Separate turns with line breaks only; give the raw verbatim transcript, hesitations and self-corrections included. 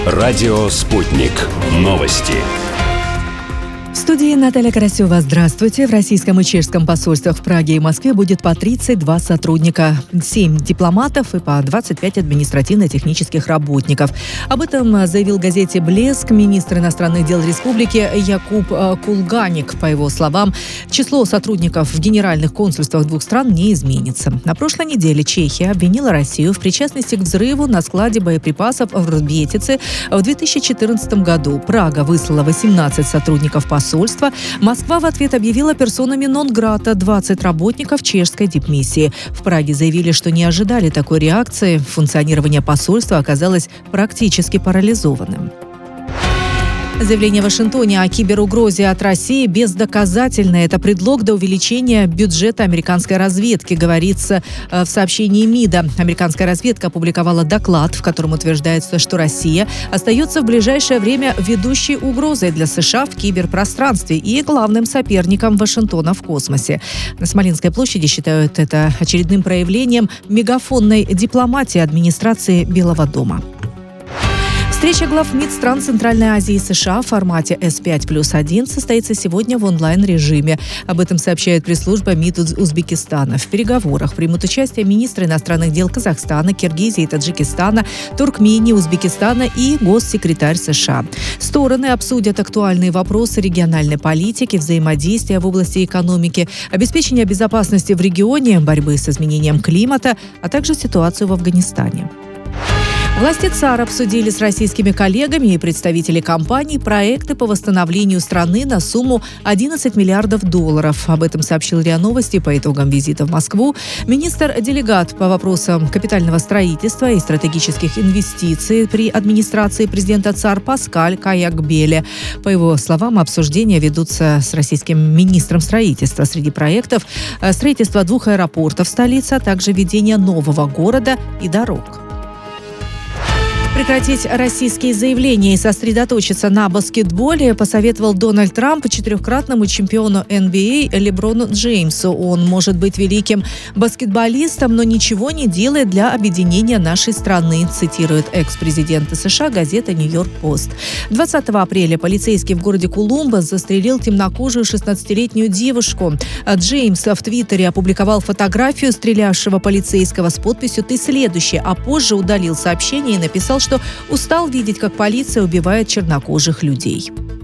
Радио «Спутник». Новости.
В студии Наталья Карасева. Здравствуйте. В российском и чешском посольствах в Праге и Москве будет по тридцать два сотрудника, семь дипломатов и по двадцать пять административно-технических работников. Об этом заявил газете «Блеск» министр иностранных дел республики Якуб Кулганик. По его словам, число сотрудников в генеральных консульствах двух стран не изменится. На прошлой неделе Чехия обвинила Россию в причастности к взрыву на складе боеприпасов в Рбетице в две тысячи четырнадцатом году. Прага выслала восемнадцать сотрудников посольства. Москва в ответ объявила персонами нон-грата двадцать работников чешской дипмиссии. В Праге заявили, что не ожидали такой реакции. Функционирование посольства оказалось практически парализованным. Заявление в Вашингтоне о киберугрозе от России бездоказательное. Это предлог до увеличения бюджета американской разведки, говорится в сообщении МИДа. Американская разведка опубликовала доклад, в котором утверждается, что Россия остается в ближайшее время ведущей угрозой для США в киберпространстве и главным соперником Вашингтона в космосе. На Смоленской площади считают это очередным проявлением мегафонной дипломатии администрации Белого дома. Встреча глав МИД стран Центральной Азии и США в формате эс пять плюс один состоится сегодня в онлайн-режиме. Об этом сообщает пресс-служба МИД Узбекистана. В переговорах примут участие министры иностранных дел Казахстана, Киргизии, Таджикистана, Туркмении, Узбекистана и госсекретарь США. Стороны обсудят актуальные вопросы региональной политики, взаимодействия в области экономики, обеспечения безопасности в регионе, борьбы с изменением климата, а также ситуацию в Афганистане. Власти ЦАР обсудили с российскими коллегами и представителями компаний проекты по восстановлению страны на сумму одиннадцать миллиардов долларов. Об этом сообщил РИА Новости по итогам визита в Москву министр-делегат по вопросам капитального строительства и стратегических инвестиций при администрации президента ЦАР Паскаль Каякбеле. По его словам, обсуждения ведутся с российским министром строительства. Среди проектов строительство двух аэропортов в столице, а также введение нового города и дорог. Прекратить российские заявления и сосредоточиться на баскетболе посоветовал Дональд Трамп четырехкратному чемпиону эн би эй Леброну Джеймсу. Он может быть великим баскетболистом, но ничего не делает для объединения нашей страны, цитирует экс-президент США газета «Нью-Йорк Пост». двадцатого апреля полицейский в городе Колумбус застрелил темнокожую шестнадцатилетнюю девушку. Джеймс в Твиттере опубликовал фотографию стрелявшего полицейского с подписью «Ты следующий», а позже удалил сообщение и написал, что устал видеть, как полиция убивает чернокожих людей.